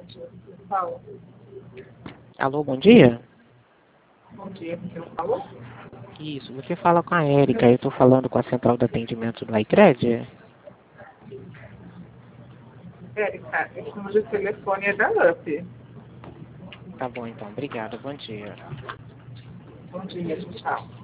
dia. Fala. Alô, bom dia? Bom dia, você não falou? Isso, você fala com a Érica, eu estou falando com a central de atendimento do iCred? Érica, esse número de telefone é da UP. Tá bom então, obrigado, bom dia. Bom dia, tchau.